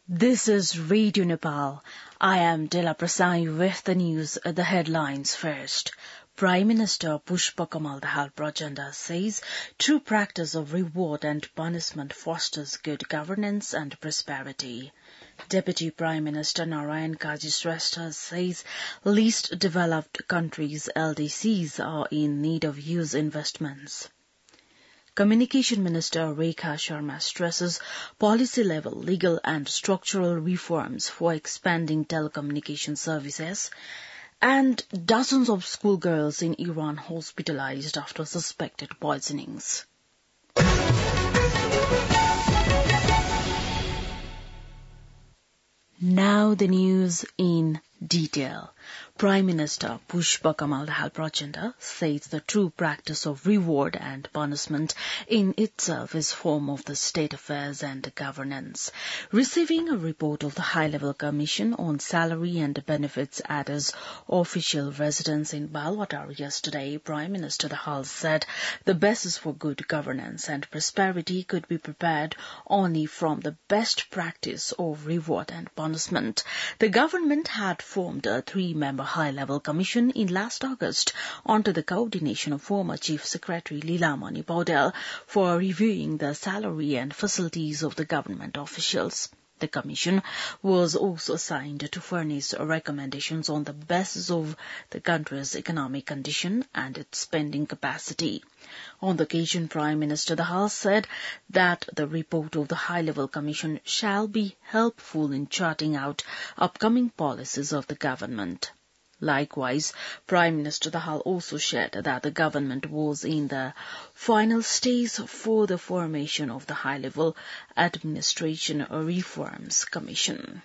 This is Radio Nepal. I am Dela Prasai with the news, the headlines first. Prime Minister Pushpa Kamal Dahal Prachanda says true practice of reward and punishment fosters good governance and prosperity. Deputy Prime Minister Narayan Kaji Shrestha says least developed countries LDCs are in need of huge investments. Communication Minister Rekha Sharma stresses policy-level legal and structural reforms for expanding telecommunication services, and dozens of schoolgirls in Iran hospitalized after suspected poisonings. Now the news in detail. Prime Minister Pushpa Kamal Dahal Prachanda says the true practice of reward and punishment in itself is form of the state affairs and governance. Receiving a report of the High-Level Commission on Salary and Benefits at his official residence in Balwatar yesterday, Prime Minister Dahal said the basis for good governance and prosperity could be prepared only from the best practice of reward and punishment. The government had formed a three-member high-level commission in last August under the coordination of former Chief Secretary Lilamani Paudel for reviewing the salary and facilities of the government officials. The commission was also assigned to furnish recommendations on the basis of the country's economic condition and its spending capacity. On the occasion, Prime Minister Dahal said that the report of the High-Level Commission shall be helpful in charting out upcoming policies of the government. Likewise, Prime Minister Dahal also shared that the government was in the final stage for the formation of the High-Level Administration Reforms Commission.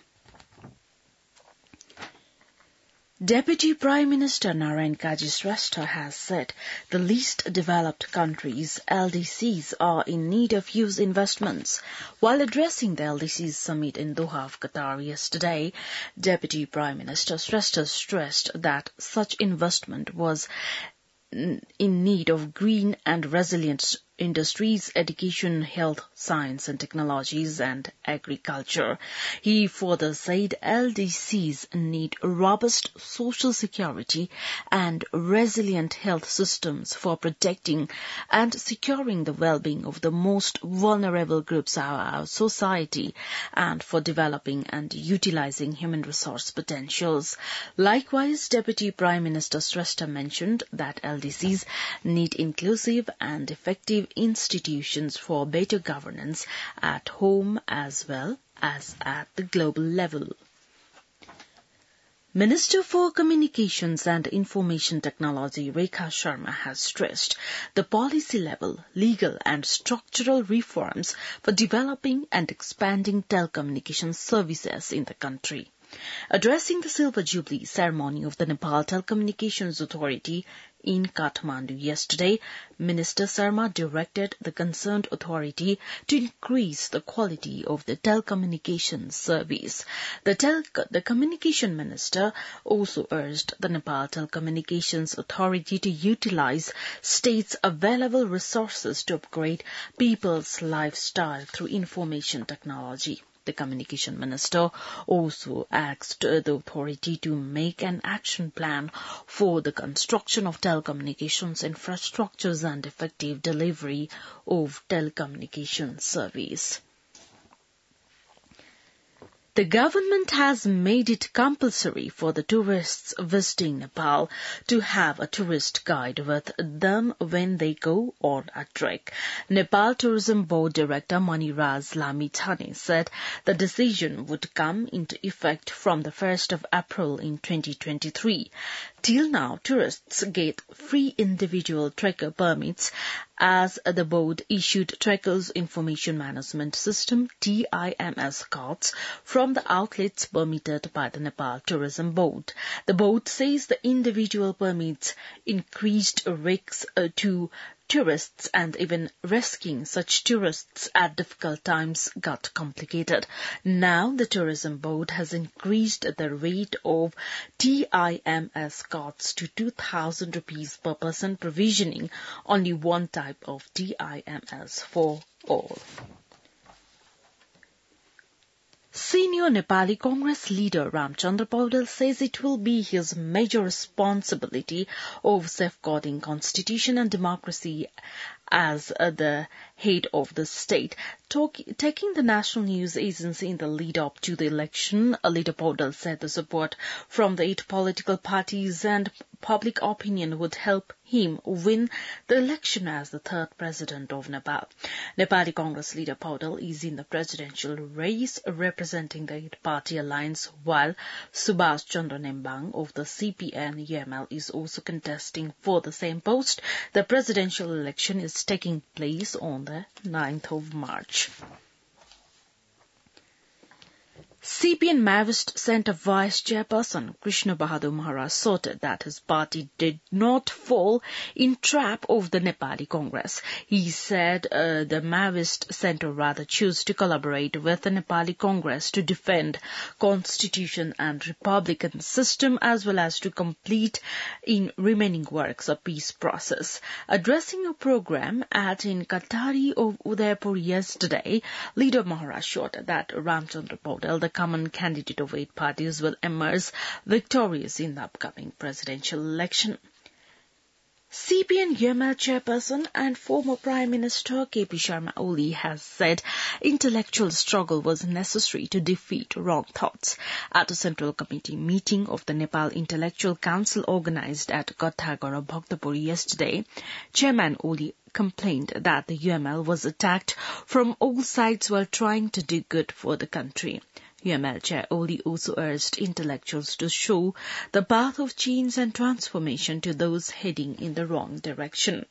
Deputy Prime Minister Narayan Kaji Shrestha has said the least developed countries, LDCs, are in need of huge investments. While addressing the LDCs summit in Doha of Qatar yesterday, Deputy Prime Minister Shrestha stressed that such investment was in need of green and resilient industries, education, health, science and technologies, and agriculture. He further said LDCs need robust social security and resilient health systems for protecting and securing the well-being of the most vulnerable groups of our society and for developing and utilizing human resource potentials. Likewise, Deputy Prime Minister Shrestha mentioned that LDCs need inclusive and effective institutions for better governance at home as well as at the global level. Minister for Communications and Information Technology Rekha Sharma has stressed the policy-level, legal and structural reforms for developing and expanding telecommunications services in the country. Addressing the Silver Jubilee ceremony of the Nepal Telecommunications Authority in Kathmandu yesterday, Minister Sharma directed the concerned authority to increase the quality of the telecommunications service. The Communication Minister also urged the Nepal Telecommunications Authority to utilize states' available resources to upgrade people's lifestyle through information technology. The Communication Minister also asked the authority to make an action plan for the construction of telecommunications infrastructures and effective delivery of telecommunications service. The government has made it compulsory for the tourists visiting Nepal to have a tourist guide with them when they go on a trek. Nepal Tourism Board Director Maniraj Lamithane said the decision would come into effect from the 1st of April in 2023. Till now, tourists get free individual trekker permits as the board issued Trekkers Information Management System TIMS cards from the outlets permitted by the Nepal Tourism Board. The board says the individual permits increased risks to tourists, and even rescuing such tourists at difficult times got complicated. Now the Tourism Board has increased the rate of TIMS cards to 2,000 rupees per person, provisioning only one type of TIMS for all. Senior Nepali Congress leader Ramchandra Paudel says it will be his major responsibility of safeguarding constitution and democracy as the head of the state. Taking the national news agency in the lead-up to the election, leader Paudel said the support from the 8 political parties and public opinion would help him win the election as the 3rd president of Nepal. Nepali Congress leader Paudel is in the presidential race representing the 8-party alliance, while Subhash Chandra Nembang of the CPN-UML is also contesting for the same post. The presidential election is taking place on the 9th of March. CPN Maoist Centre Vice Chairperson Krishna Bahadur Maharaj asserted that his party did not fall in trap of the Nepali Congress. He said the Maoist Centre rather chose to collaborate with the Nepali Congress to defend constitution and republican system as well as to complete in remaining works of peace process. Addressing a program in Katari of Udaipur yesterday, leader Maharaj assured that Ramchandra Paudel, the common candidate of 8 parties, will emerge victorious in the upcoming presidential election. CPN-UML chairperson and former Prime Minister K.P. Sharma Oli has said intellectual struggle was necessary to defeat wrong thoughts. At a Central Committee meeting of the Nepal Intellectual Council organized at Gathagara, Bhaktapur yesterday, Chairman Oli complained that the UML was attacked from all sides while trying to do good for the country. UML Chair Oli also urged intellectuals to show the path of change and transformation to those heading in the wrong direction.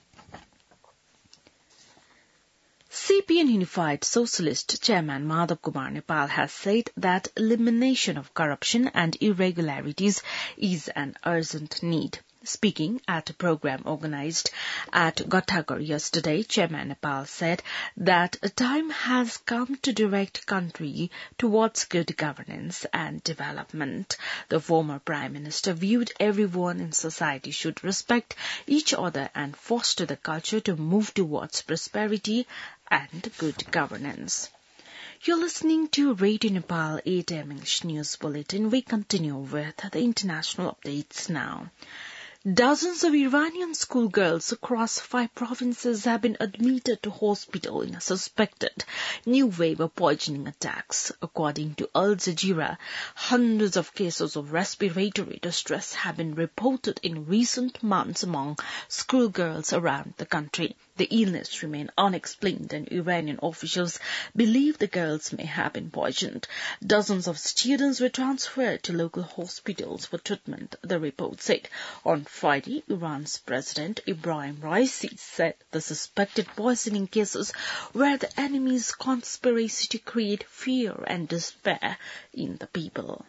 CPN Unified Socialist Chairman Madhav Kumar Nepal has said that elimination of corruption and irregularities is an urgent need. Speaking at a program organized at Gathagara yesterday, Chairman Nepal said that a time has come to direct country towards good governance and development. The former Prime Minister viewed everyone in society should respect each other and foster the culture to move towards prosperity and good governance. You're listening to Radio Nepal 8 AM English News Bulletin. We continue with the international updates now. Dozens of Iranian schoolgirls across 5 provinces have been admitted to hospital in a suspected new wave of poisoning attacks. According to Al Jazeera, hundreds of cases of respiratory distress have been reported in recent months among schoolgirls around the country. The illness remains unexplained and Iranian officials believe the girls may have been poisoned. Dozens of students were transferred to local hospitals for treatment, the report said. On Friday, Iran's President Ibrahim Raisi said the suspected poisoning cases were the enemy's conspiracy to create fear and despair in the people.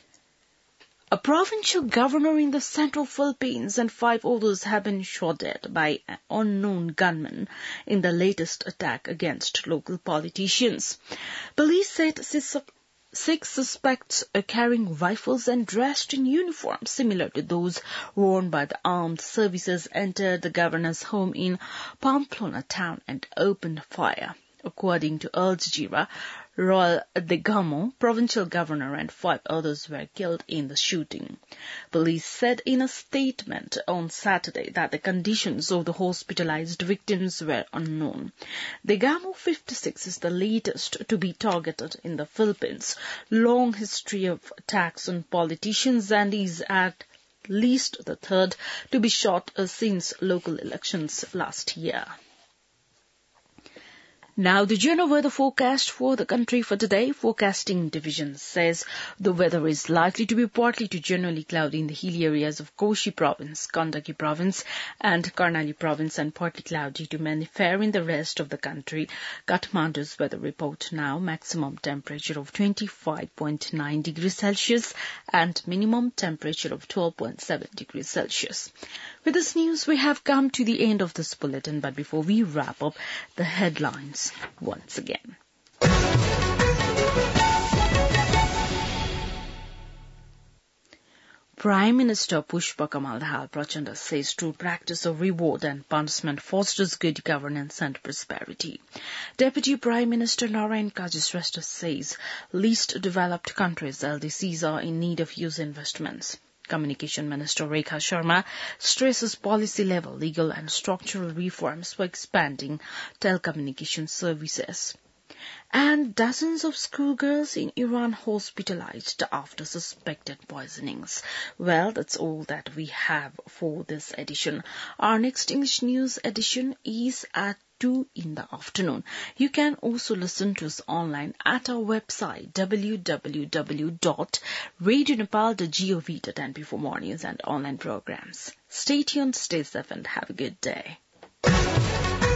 A provincial governor in the central Philippines and 5 others have been shot dead by an unknown gunman in the latest attack against local politicians. Police said 6 suspects are carrying rifles and dressed in uniforms similar to those worn by the armed services entered the governor's home in Pamplona town and opened fire. According to Al Jazeera, Royal Degamo, provincial governor, and 5 others were killed in the shooting. Police said in a statement on Saturday that the conditions of the hospitalized victims were unknown. Degamo 56 is the latest to be targeted in the Philippines' long history of attacks on politicians and is at least the 3rd to be shot since local elections last year. Now, the general weather forecast for the country for today. Forecasting division says the weather is likely to be partly to generally cloudy in the hilly areas of Koshi Province, Gandaki Province and Karnali Province and partly cloudy to mainly fair in the rest of the country. Kathmandu's weather report now, maximum temperature of 25.9 degrees Celsius and minimum temperature of 12.7 degrees Celsius. With this news, we have come to the end of this bulletin, but before we wrap up, the headlines once again. Prime Minister Pushpa Kamal Dahal Prachanda says true practice of reward and punishment fosters good governance and prosperity. Deputy Prime Minister Narayan Kajashrestha says least developed countries, LDCs, are in need of huge investments. Communication Minister Rekha Sharma stresses policy-level legal and structural reforms for expanding telecommunication services. And dozens of schoolgirls in Iran hospitalized after suspected poisonings. Well, that's all that we have for this edition. Our next English news edition is at 2 in the afternoon. You can also listen to us online at our website www.radionepal.gov.np for more news and online programs. Stay tuned, stay safe, and have a good day.